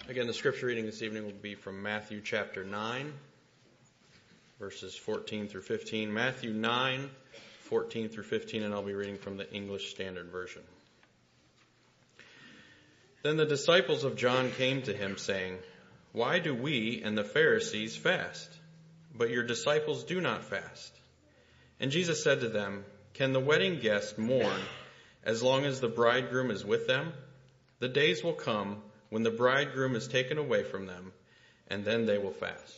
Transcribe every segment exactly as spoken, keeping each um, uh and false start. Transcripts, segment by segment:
Again, the scripture reading this evening will be from Matthew chapter nine, verses fourteen through fifteen. Matthew nine, fourteen through fifteen, and I'll be reading from the English Standard Version. Then the disciples of John came to him, saying, "Why do we and the Pharisees fast, but your disciples do not fast?" And Jesus said to them, "Can the wedding guests mourn as long as the bridegroom is with them? The days will come when the bridegroom is taken away from them, and then they will fast."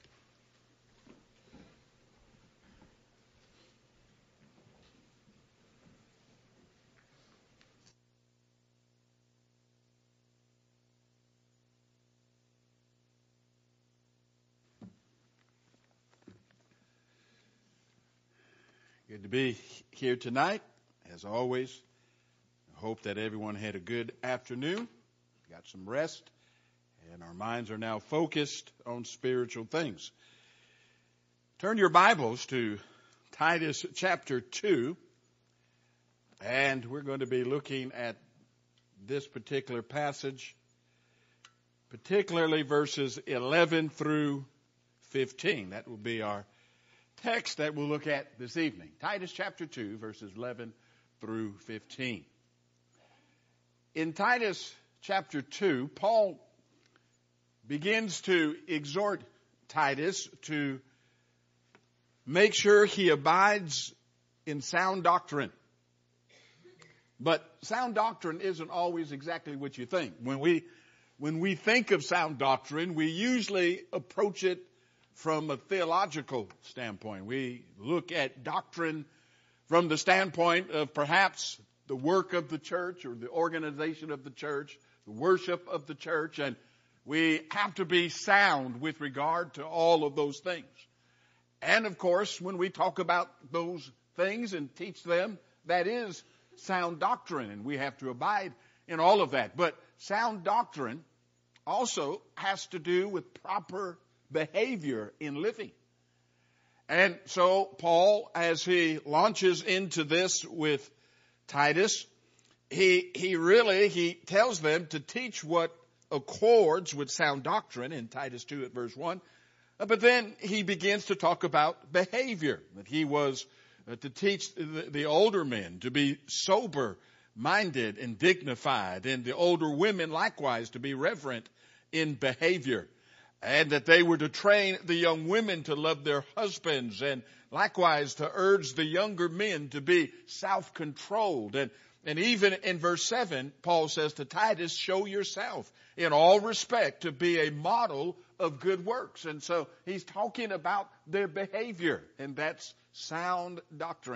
Good to be here tonight, as always. I hope that everyone had a good afternoon, got some rest, and our minds are now focused on spiritual things. Turn your Bibles to Titus chapter two, and we're going to be looking at this particular passage, particularly verses eleven through fifteen. That will be our text that we'll look at this evening. Titus chapter two, verses eleven through fifteen. In Titus chapter two, Paul begins to exhort Titus to make sure he abides in sound doctrine. But sound doctrine isn't always exactly what you think. When we, when we think of sound doctrine, we usually approach it from a theological standpoint. We look at doctrine from the standpoint of perhaps the work of the church or the organization of the church, the worship of the church, and we have to be sound with regard to all of those things. And of course, when we talk about those things and teach them, that is sound doctrine, and we have to abide in all of that. But sound doctrine also has to do with proper behavior in living. And so Paul, as he launches into this with Titus, he he really, he tells them to teach what accords with sound doctrine in Titus two at verse one. But then he begins to talk about behavior, that he was uh, to teach the, the older men to be sober-minded and dignified, and the older women likewise to be reverent in behavior. And that they were to train the young women to love their husbands, and likewise to urge the younger men to be self-controlled. And, and even in verse seven, Paul says to Titus, show yourself in all respect to be a model of good works. And so he's talking about their behavior, and that's sound doctrine.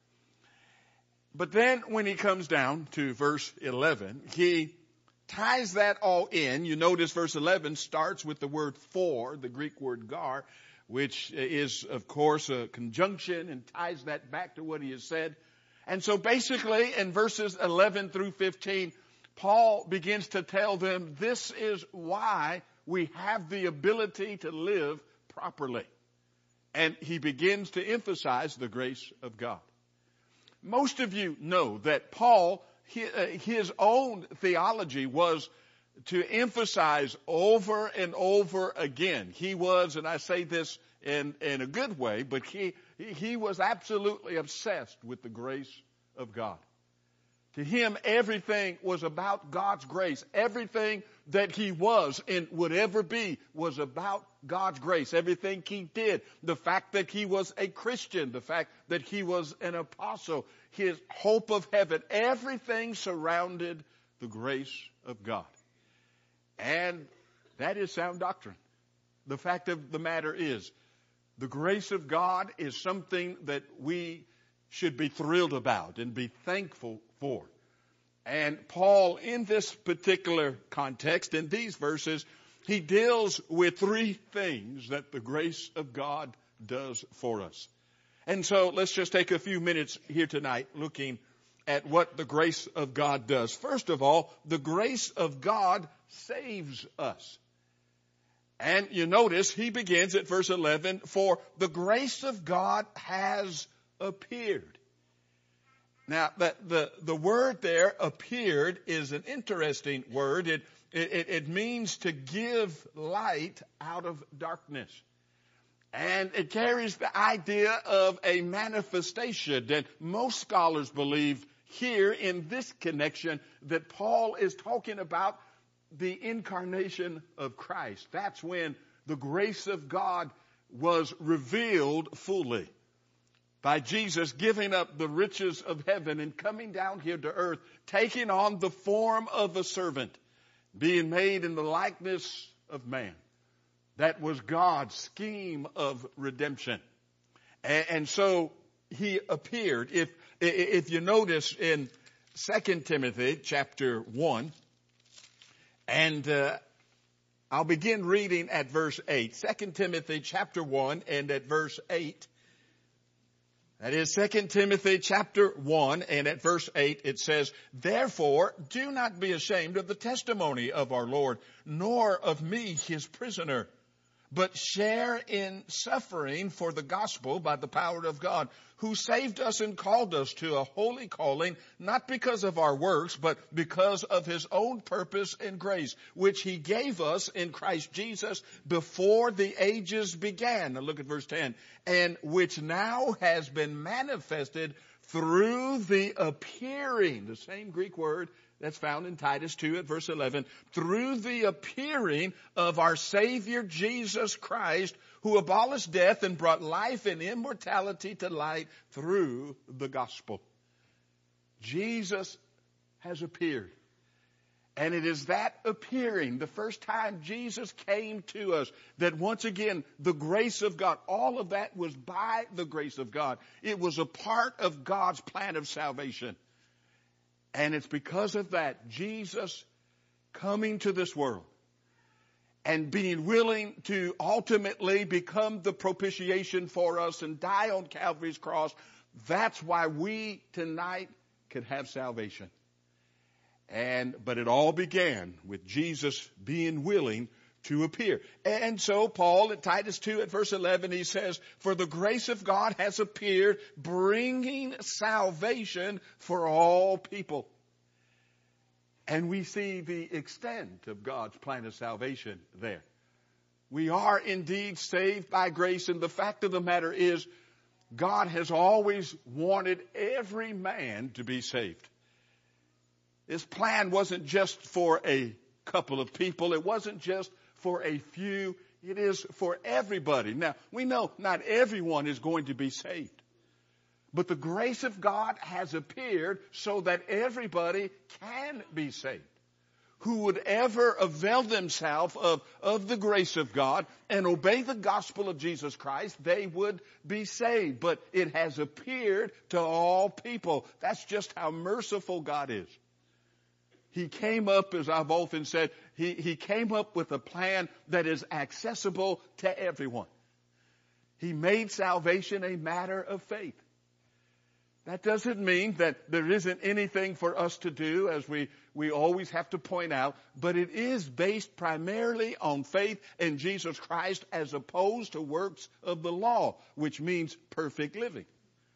But then when he comes down to verse eleven, he ties that all in. You notice verse eleven starts with the word for, the Greek word gar, which is, of course, a conjunction and ties that back to what he has said. And so basically in verses eleven through fifteen, Paul begins to tell them this is why we have the ability to live properly. And he begins to emphasize the grace of God. Most of you know that Paul, his own theology was to emphasize over and over again. He was, and I say this in, in a good way, but he, he was absolutely obsessed with the grace of God. To him, everything was about God's grace. Everything that he was and would ever be was about God's grace. Everything he did, the fact that he was a Christian, the fact that he was an apostle, his hope of heaven, everything surrounded the grace of God. And that is sound doctrine. The fact of the matter is, the grace of God is something that we should be thrilled about and be thankful for. And Paul, in this particular context, in these verses, he deals with three things that the grace of God does for us. And so let's just take a few minutes here tonight looking at what the grace of God does. First of all, the grace of God saves us. And you notice he begins at verse eleven, for the grace of God has appeared. Now, the, the, the word there, appeared, is an interesting word. It, it, it means to give light out of darkness. And it carries the idea of a manifestation. And most scholars believe here in this connection that Paul is talking about the incarnation of Christ. That's when the grace of God was revealed fully. By Jesus giving up the riches of heaven and coming down here to earth, taking on the form of a servant, being made in the likeness of man. That was God's scheme of redemption. And, and so he appeared. If, if you notice in Second Timothy chapter one, and uh, I'll begin reading at verse eight. Second Timothy chapter one and at verse eight. That is Second Timothy chapter one and at verse eight it says, "Therefore do not be ashamed of the testimony of our Lord, nor of me his prisoner, but share in suffering for the gospel by the power of God, who saved us and called us to a holy calling, not because of our works, but because of his own purpose and grace, which he gave us in Christ Jesus before the ages began." Now look at verse ten. "And which now has been manifested through the appearing," the same Greek word that's found in Titus two at verse eleven, "through the appearing of our Savior Jesus Christ, who abolished death and brought life and immortality to light through the gospel." Jesus has appeared. And it is that appearing, the first time Jesus came to us, that once again, the grace of God, all of that was by the grace of God. It was a part of God's plan of salvation. And it's because of that, Jesus coming to this world and being willing to ultimately become the propitiation for us and die on Calvary's cross, that's why we tonight can have salvation. And, but it all began with Jesus being willing to appear. And so Paul at Titus two at verse eleven, he says, "For the grace of God has appeared, bringing salvation for all people." And we see the extent of God's plan of salvation there. We are indeed saved by grace, and the fact of the matter is, God has always wanted every man to be saved. This plan wasn't just for a couple of people. It wasn't just for a few. It is for everybody. Now, we know not everyone is going to be saved. But the grace of God has appeared so that everybody can be saved. Who would ever avail themselves of, of the grace of God and obey the gospel of Jesus Christ, they would be saved. But it has appeared to all people. That's just how merciful God is. He came up, as I've often said, he, he came up with a plan that is accessible to everyone. He made salvation a matter of faith. That doesn't mean that there isn't anything for us to do, as we, we always have to point out, but it is based primarily on faith in Jesus Christ as opposed to works of the law, which means perfect living.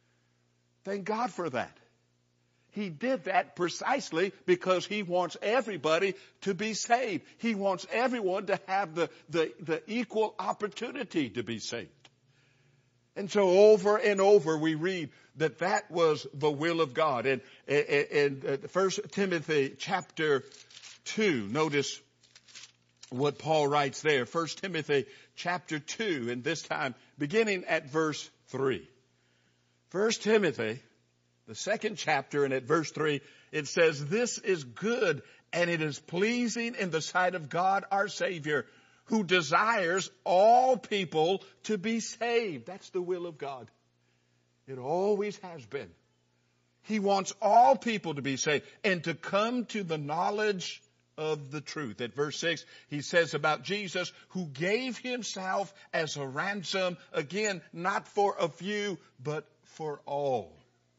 Thank God for that. He did that precisely because he wants everybody to be saved. He wants everyone to have the, the, the equal opportunity to be saved. And so over and over we read that that was the will of God. And in First Timothy chapter two, notice what Paul writes there. First Timothy chapter two, and this time beginning at verse three. First Timothy, the second chapter, and at verse three, it says, "This is good, and it is pleasing in the sight of God our Savior, who desires all people to be saved." That's the will of God. It always has been. He wants all people to be saved and to come to the knowledge of the truth. At verse six, he says about Jesus, who gave himself as a ransom, again, not for a few, but for all.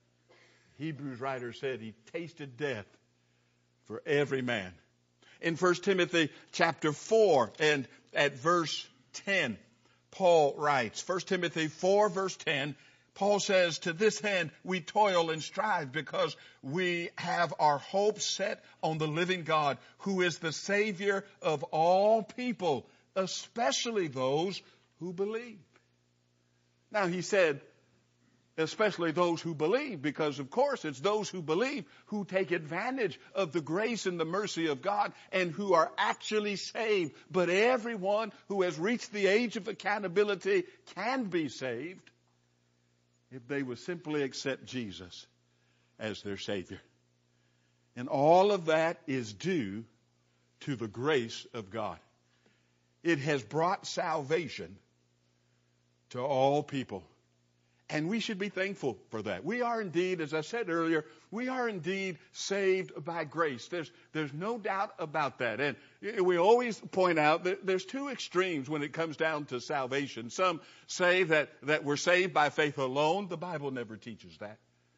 Hebrews writer said he tasted death for every man. In First Timothy chapter four and at verse ten, Paul writes, First Timothy four verse ten, Paul says, to this end we toil and strive because we have our hope set on the living God, who is the Savior of all people, especially those who believe. Now he said, especially those who believe, because of course it's those who believe who take advantage of the grace and the mercy of God and who are actually saved. But everyone who has reached the age of accountability can be saved if they will simply accept Jesus as their Savior. And all of that is due to the grace of God. It has brought salvation to all people. And we should be thankful for that. We are indeed, as I said earlier, we are indeed saved by grace. There's, there's no doubt about that. And we always point out that there's two extremes when it comes down to salvation. Some say that, that we're saved by faith alone. The Bible never teaches that.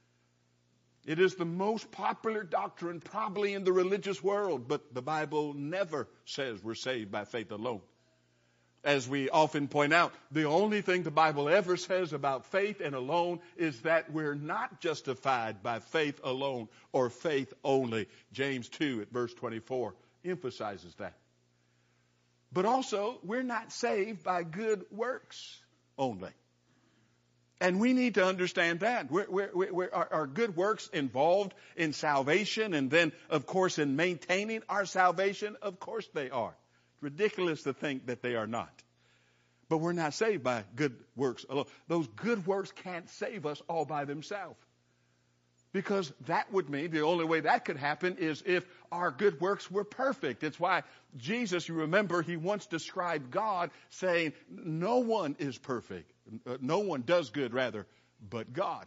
It is the most popular doctrine probably in the religious world, but the Bible never says we're saved by faith alone. As we often point out, the only thing the Bible ever says about faith and alone is that we're not justified by faith alone or faith only. James two at verse twenty-four emphasizes that. But also, we're not saved by good works only. And we need to understand that. We're, we're, we're, are, are good works involved in salvation and then, of course, in maintaining our salvation? Of course they are. Ridiculous to think that they are not. But we're not saved by good works alone. Those good works can't save us all by themselves. Because that would mean the only way that could happen is if our good works were perfect. It's why Jesus, you remember, he once described God saying, no one is perfect. No one does good, rather, but God.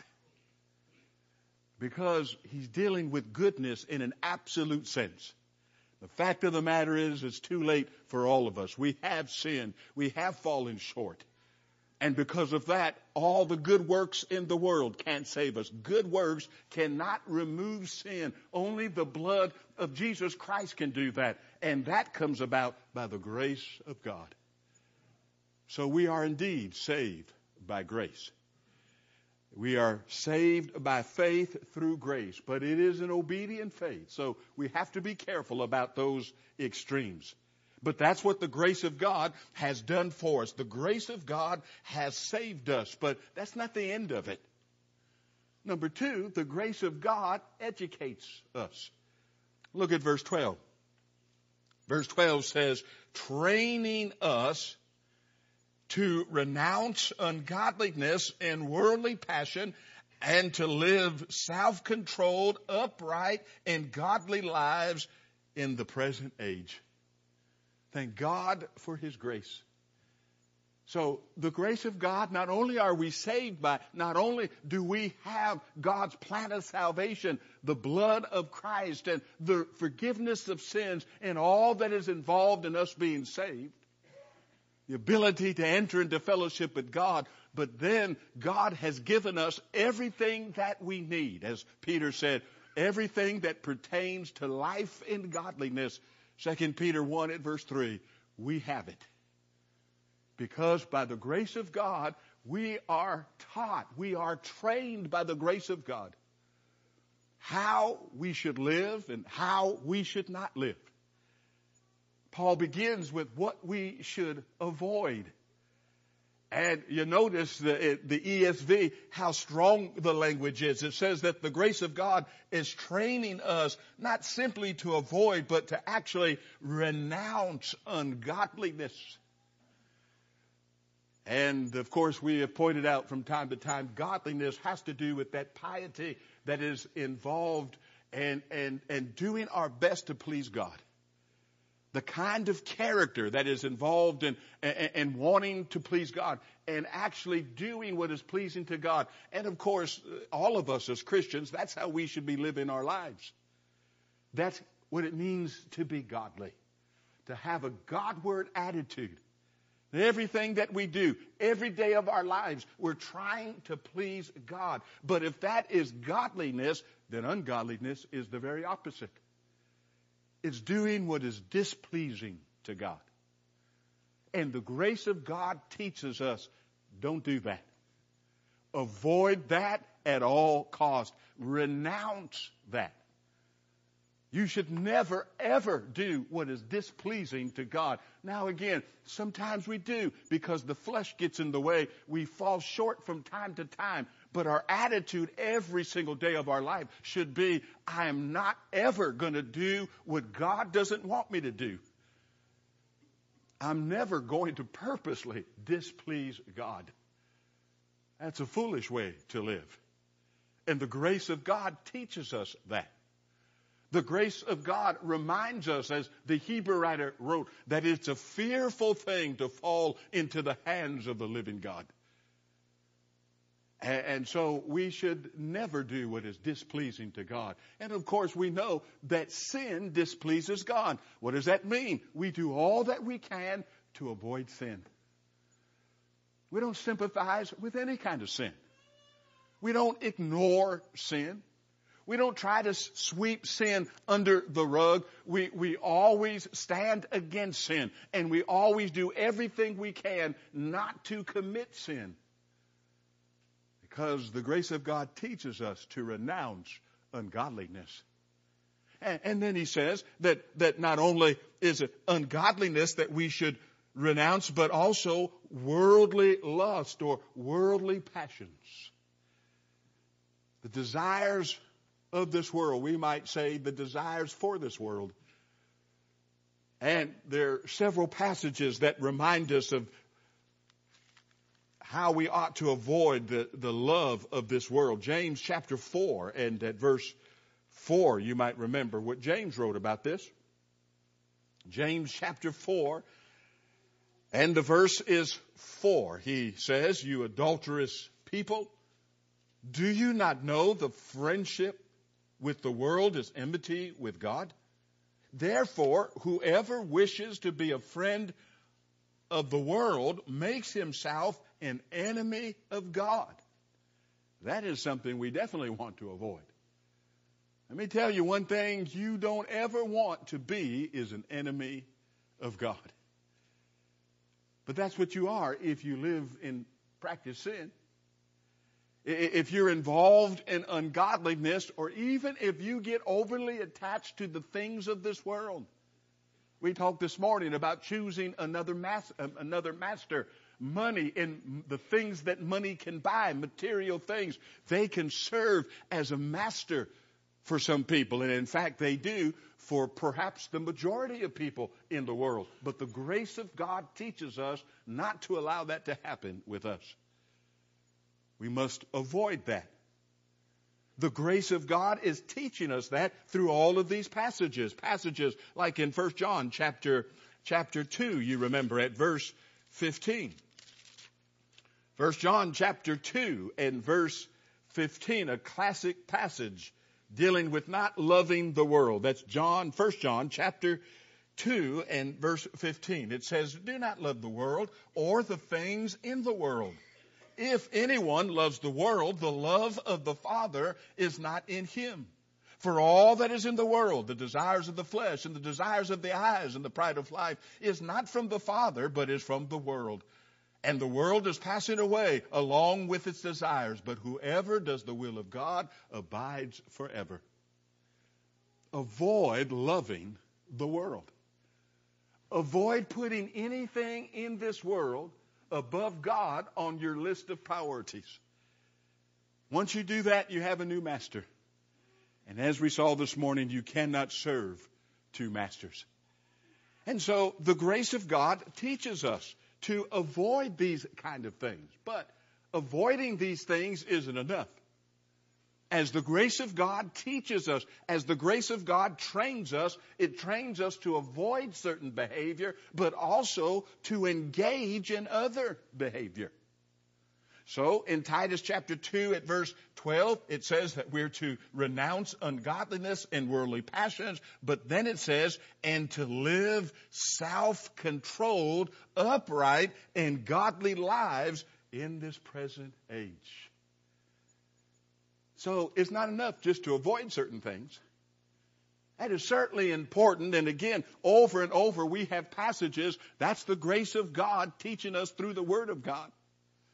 Because he's dealing with goodness in an absolute sense. The fact of the matter is, it's too late for all of us. We have sinned. We have fallen short. And because of that, all the good works in the world can't save us. Good works cannot remove sin. Only the blood of Jesus Christ can do that. And that comes about by the grace of God. So we are indeed saved by grace. We are saved by faith through grace, but it is an obedient faith. So we have to be careful about those extremes. But that's what the grace of God has done for us. The grace of God has saved us, but that's not the end of it. Number two, the grace of God educates us. Look at verse twelve. Verse twelve says, training us to renounce ungodliness and worldly passion and to live self-controlled, upright, and godly lives in the present age. Thank God for his grace. So the grace of God, not only are we saved by, not only do we have God's plan of salvation, the blood of Christ and the forgiveness of sins and all that is involved in us being saved, the ability to enter into fellowship with God, but then God has given us everything that we need. As Peter said, everything that pertains to life and godliness. Second Peter one at verse three, we have it. Because by the grace of God, we are taught, we are trained by the grace of God how we should live and how we should not live. Paul begins with what we should avoid. And you notice the, the E S V, how strong the language is. It says that the grace of God is training us not simply to avoid, but to actually renounce ungodliness. And of course, we have pointed out from time to time, godliness has to do with that piety that is involved and, and, and doing our best to please God. The kind of character that is involved in, in, in wanting to please God and actually doing what is pleasing to God. And of course, all of us as Christians, that's how we should be living our lives. That's what it means to be godly. To have a Godward attitude. Everything that we do, every day of our lives, we're trying to please God. But if that is godliness, then ungodliness is the very opposite. It's doing what is displeasing to God. And the grace of God teaches us, don't do that. Avoid that at all cost. Renounce that. You should never, ever do what is displeasing to God. Now again, sometimes we do because the flesh gets in the way. We fall short from time to time. But our attitude every single day of our life should be, I am not ever going to do what God doesn't want me to do. I'm never going to purposely displease God. That's a foolish way to live. And the grace of God teaches us that. The grace of God reminds us, as the Hebrew writer wrote, that it's a fearful thing to fall into the hands of the living God. And so we should never do what is displeasing to God. And of course we know that sin displeases God. What does that mean? We do all that we can to avoid sin. We don't sympathize with any kind of sin. We don't ignore sin. We don't try to sweep sin under the rug. We, we always stand against sin. And we always do everything we can not to commit sin. Because the grace of God teaches us to renounce ungodliness. And, and then he says that, that not only is it ungodliness that we should renounce, but also worldly lust or worldly passions. The desires of this world. We might say the desires for this world. And there are several passages that remind us of how we ought to avoid the, the love of this world. James chapter four, and at verse four, you might remember what James wrote about this. James chapter four, and the verse is four. He says, you adulterous people, do you not know the friendship with the world is enmity with God? Therefore, whoever wishes to be a friend of the world makes himself an enemy of God. That is something we definitely want to avoid. Let me tell you one thing you don't ever want to be is an enemy of God. But that's what you are if you live in practice sin. If you're involved in ungodliness, or even if you get overly attached to the things of this world. We talked this morning about choosing another mas- another master. Money and the things that money can buy, material things, they can serve as a master for some people. And in fact, they do for perhaps the majority of people in the world. But the grace of God teaches us not to allow that to happen with us. We must avoid that. The grace of God is teaching us that through all of these passages. Passages like in First John chapter, chapter two, you remember at verse fifteen. First John chapter two and verse fifteen, a classic passage dealing with not loving the world. That's John, First John chapter two and verse fifteen. It says, do not love the world or the things in the world. If anyone loves the world, the love of the Father is not in him. For all that is in the world, the desires of the flesh and the desires of the eyes and the pride of life, is not from the Father, but is from the world. And the world is passing away along with its desires, but whoever does the will of God abides forever. Avoid loving the world. Avoid putting anything in this world above God on your list of priorities. Once you do that, you have a new master. And as we saw this morning, you cannot serve two masters. And so the grace of God teaches us to avoid these kind of things. But avoiding these things isn't enough. As the grace of God teaches us, as the grace of God trains us, it trains us to avoid certain behavior, but also to engage in other behavior. So in Titus chapter two at verse twelve, it says that we're to renounce ungodliness and worldly passions, but then it says, and to live self-controlled, upright, and godly lives in this present age. So it's not enough just to avoid certain things. That is certainly important. And again, over and over we have passages. That's the grace of God teaching us through the Word of God.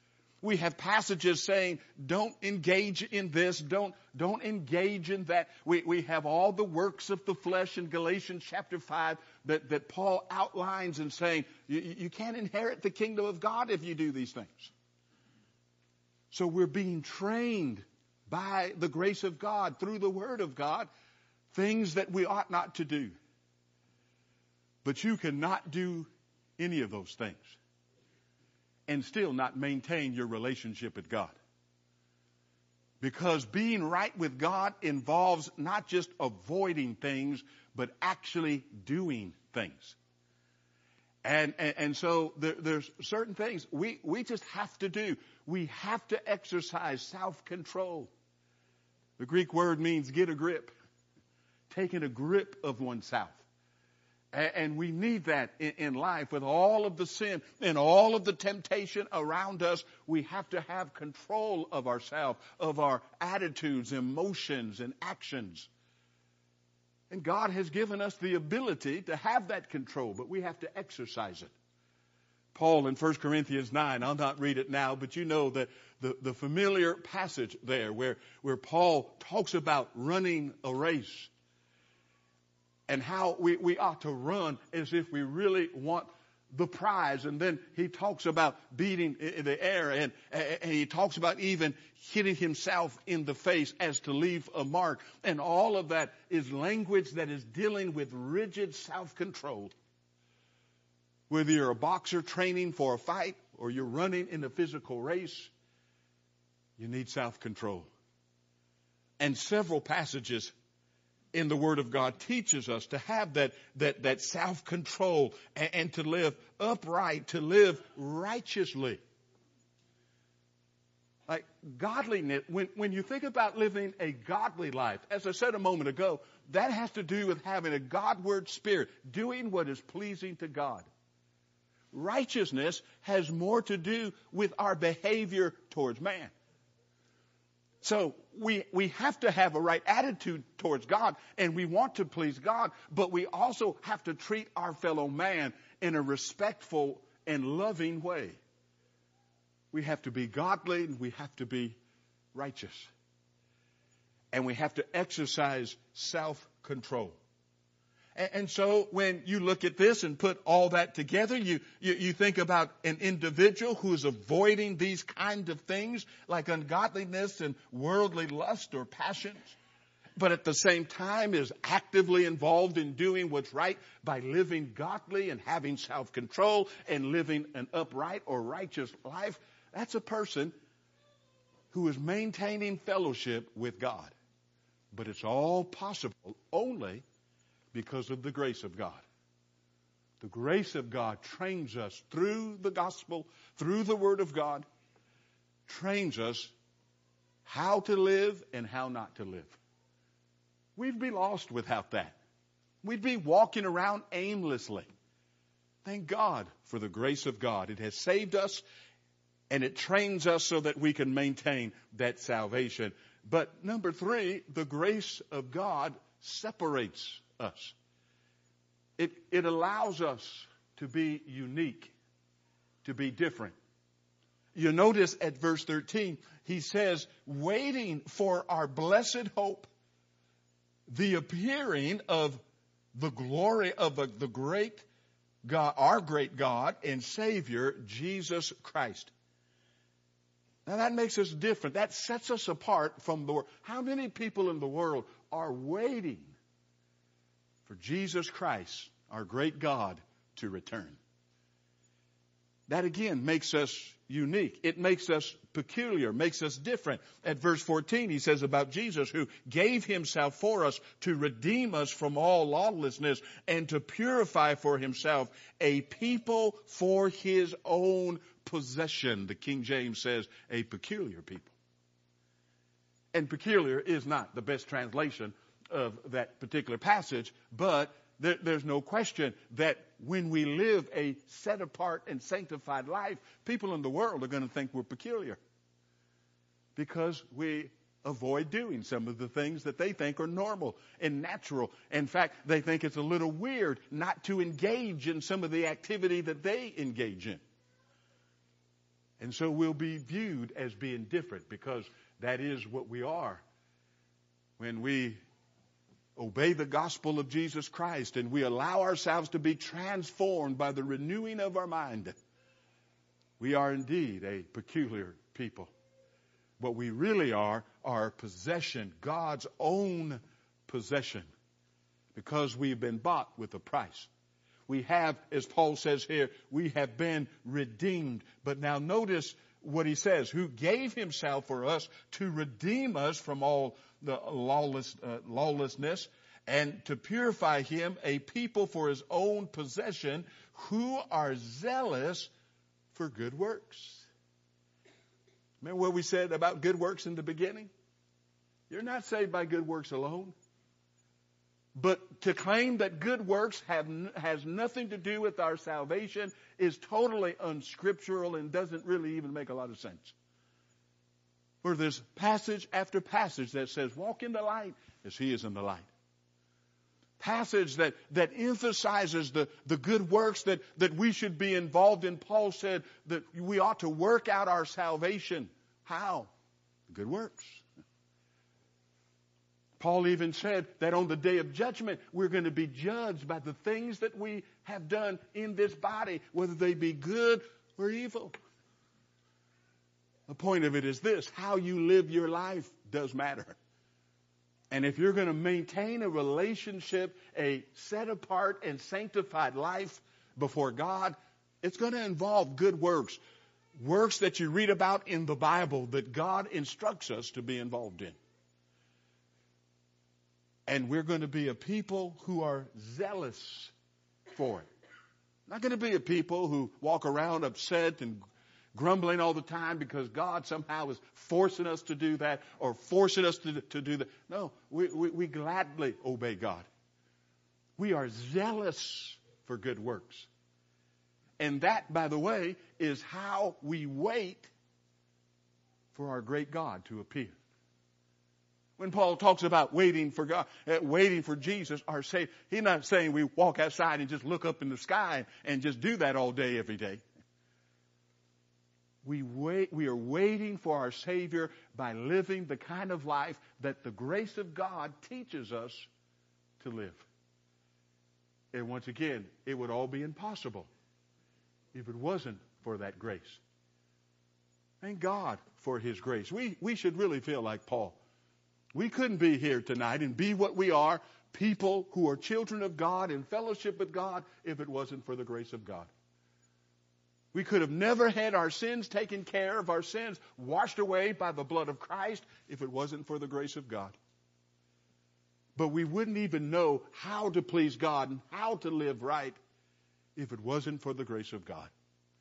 We have passages saying, don't engage in this, don't, don't engage in that. We, we have all the works of the flesh in Galatians chapter five that, that Paul outlines and saying, you, you can't inherit the kingdom of God if you do these things. So we're being trained by the grace of God, through the Word of God, things that we ought not to do. But you cannot do any of those things and still not maintain your relationship with God. Because being right with God involves not just avoiding things, but actually doing things. And, and, and so there, there's certain things we, we just have to do. We have to exercise self-control. The Greek word means get a grip. Taking a grip of oneself. And we need that in life with all of the sin and all of the temptation around us. We have to have control of ourselves, of our attitudes, emotions, and actions. And God has given us the ability to have that control, but we have to exercise it. Paul in First Corinthians nine, I'll not read it now, but you know that the, the familiar passage there where, where Paul talks about running a race. And how we, we ought to run as if we really want the prize. And then he talks about beating in the air. And, and he talks about even hitting himself in the face as to leave a mark. And all of that is language that is dealing with rigid self-control. Whether you're a boxer training for a fight or you're running in a physical race, you need self-control. And several passages in the Word of God teaches us to have that, that, that self-control and, and to live upright, to live righteously. Like godliness, when, when you think about living a godly life, as I said a moment ago, that has to do with having a Godward spirit, doing what is pleasing to God. Righteousness has more to do with our behavior towards man. So we, we have to have a right attitude towards God, and we want to please God, but we also have to treat our fellow man in a respectful and loving way. We have to be godly, and we have to be righteous. And we have to exercise self-control. And, and so when you look at this and put all that together, you, you, you think about an individual who is avoiding these kind of things like ungodliness and worldly lust or passions, but at the same time is actively involved in doing what's right by living godly and having self-control and living an upright or righteous life. That's a person who is maintaining fellowship with God. But it's all possible only because of the grace of God. The grace of God trains us through the gospel, through the Word of God, trains us how to live and how not to live. We'd be lost without that. We'd be walking around aimlessly. Thank God for the grace of God. It has saved us, and it trains us so that we can maintain that salvation. But number three, the grace of God separates us. It, it allows us to be unique, to be different. You notice at verse thirteen, he says, waiting for our blessed hope, the appearing of the glory of the, the great God, our great God and Savior, Jesus Christ. Now that makes us different. That sets us apart from the world. How many people in the world are waiting for Jesus Christ, our great God, to return? That again makes us unique. It makes us peculiar, makes us different. At verse fourteen, he says about Jesus, who gave himself for us to redeem us from all lawlessness and to purify for himself a people for his own possession. The King James says a peculiar people. And peculiar is not the best translation of that particular passage, but there, there's no question that when we live a set apart and sanctified life, people in the world are going to think we're peculiar because we avoid doing some of the things that they think are normal and natural. In fact, they think it's a little weird not to engage in some of the activity that they engage in. And so we'll be viewed as being different, because that is what we are when we obey the gospel of Jesus Christ and we allow ourselves to be transformed by the renewing of our mind. We are indeed a peculiar people. What we really are, are possession, God's own possession, because we've been bought with a price. We have, as Paul says here, we have been redeemed. But now notice what he says, who gave himself for us to redeem us from all the lawless, uh, lawlessness, and to purify him a people for his own possession, who are zealous for good works. Remember what we said about good works in the beginning? You're not saved by good works alone. But to claim that good works have has nothing to do with our salvation is totally unscriptural and doesn't really even make a lot of sense. Where there's passage after passage that says, walk in the light as he is in the light. Passage that, that emphasizes the, the good works that, that we should be involved in. Paul said that we ought to work out our salvation. How? Good works. Paul even said that on the day of judgment, we're going to be judged by the things that we have done in this body, whether they be good or evil. The point of it is this: how you live your life does matter. And if you're going to maintain a relationship, a set apart and sanctified life before God, it's going to involve good works. Works that you read about in the Bible that God instructs us to be involved in. And we're going to be a people who are zealous for it. Not going to be a people who walk around upset and grumbling all the time because God somehow is forcing us to do that or forcing us to, to do that. No, we, we, we gladly obey God. We are zealous for good works. And that, by the way, is how we wait for our great God to appear. When Paul talks about waiting for God, uh, waiting for Jesus, our Savior, he's not saying we walk outside and just look up in the sky and just do that all day, every day. We wait, we are waiting for our Savior by living the kind of life that the grace of God teaches us to live. And once again, it would all be impossible if it wasn't for that grace. Thank God for his grace. We, we should really feel like Paul. We couldn't be here tonight and be what we are, people who are children of God in fellowship with God, if it wasn't for the grace of God. We could have never had our sins taken care of, our sins washed away by the blood of Christ, if it wasn't for the grace of God. But we wouldn't even know how to please God and how to live right if it wasn't for the grace of God.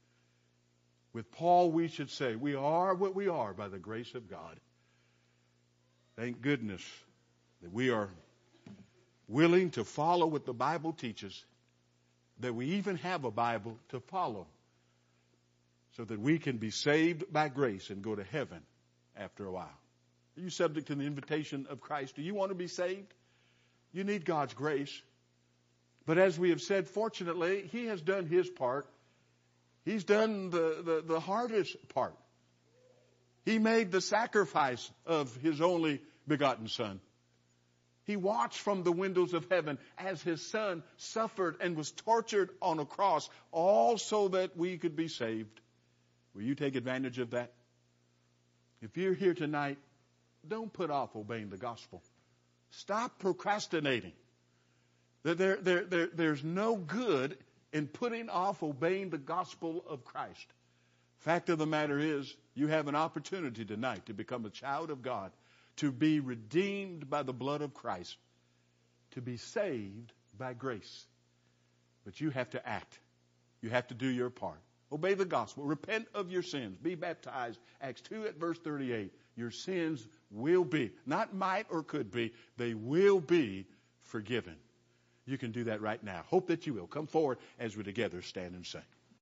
With Paul, we should say, we are what we are by the grace of God. Thank goodness that we are willing to follow what the Bible teaches, that we even have a Bible to follow, so that we can be saved by grace and go to heaven after a while. Are you subject to the invitation of Christ? Do you want to be saved? You need God's grace. But as we have said, fortunately, he has done his part. He's done the, the, the hardest part. He made the sacrifice of his only begotten Son. He watched from the windows of heaven as his Son suffered and was tortured on a cross, all so that we could be saved. Will you take advantage of that? If you're here tonight, don't put off obeying the gospel. Stop procrastinating. There, there, there, there's no good in putting off obeying the gospel of Christ. Fact of the matter is, you have an opportunity tonight to become a child of God, to be redeemed by the blood of Christ, to be saved by grace. But you have to act. You have to do your part. Obey the gospel. Repent of your sins. Be baptized. Acts two at verse thirty-eight. Your sins will be, not might or could be, they will be forgiven. You can do that right now. Hope that you will. Come forward as we together stand and sing.